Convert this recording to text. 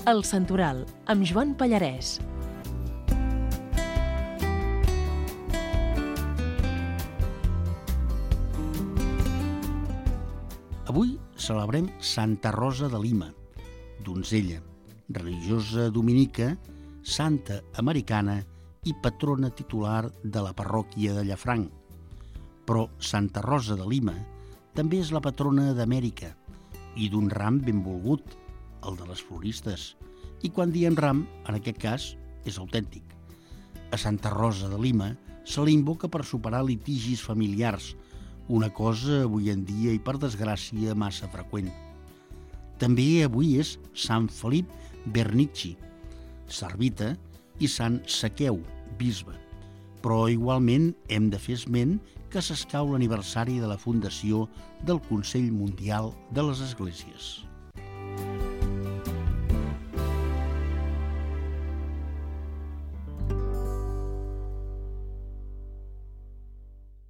El Santoral, amb Joan Pallarès. Avui celebrem Santa Rosa de Lima, donzella, religiosa dominica, santa americana i patrona titular de la parròquia de Llafranc. Però Santa Rosa de Lima també és la patrona d'Amèrica i d'un ram benvolgut, el de les floristes. I quan diem ram, en aquest cas, és autèntic. A Santa Rosa de Lima se la invoca per superar litigis familiars, una cosa avui en dia i per desgràcia massa freqüent. També avui és Sant Felip Bernicci, servita, i Sant Saqueu, bisbe. Però igualment hem de fer esment que s'escau l'aniversari de la fundació del Consell Mundial de les Esglésies.